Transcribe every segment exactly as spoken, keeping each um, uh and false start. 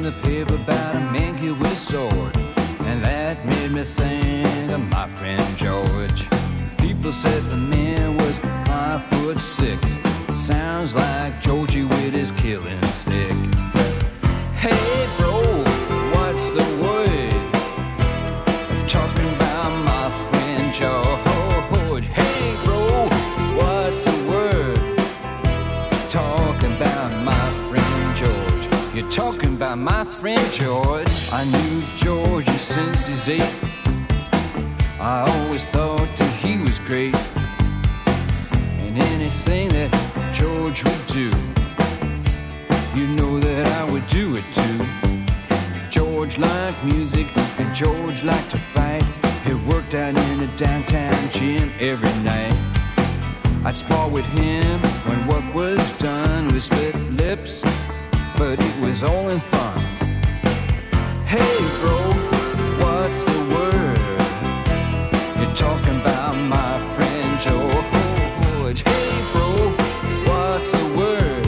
the paper about a man killed with a sword, and that made me think of my friend George. People said the man was five foot six. Sounds like Georgie with his killing stick. Hey bro, what's the word? Talking about my friend George. Hey bro, what's the word? Talking about my friend George. You're talking about my friend George. I knew Georgie since he's eight. I always thought that he was great, and anything that George would do, you know that I would do it too. George liked music and George liked to fight. He worked out in a downtown gym every night. I'd spar with him when work was done. We split lips, but it was all in fun. Hey bro, what's the word? You're talking about my friend George. Hey bro, what's the word?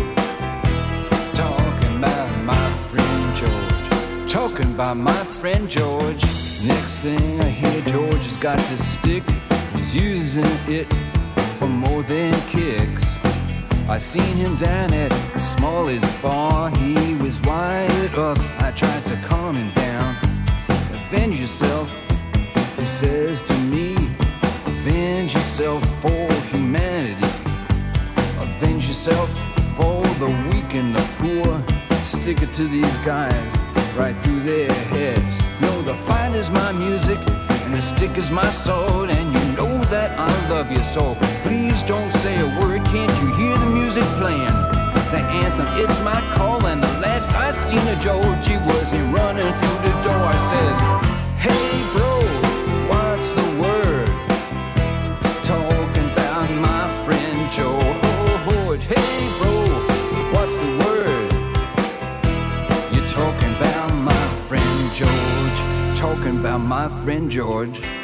Talking about my friend George. Talking about my friend George. Next thing I hear, George has got this stick. He's using it for more than kicks. I seen him down at Smalley's bar. He was wired up. I tried to calm him down. Avenge yourself, he says to me. Avenge yourself for humanity. Avenge yourself for the weak and the poor. Stick it to these guys right through their heads. No, the fight is my music and the stick is my sword, and you know that I love you so. Please don't say a word. Can't you hear the music playing? The anthem, it's my call. And the last I seen of Georgie was him running through the door. Says, hey bro, what's the word? Talking about my friend George. Hey bro, what's the word? You're talking about my friend George. Talking about my friend George.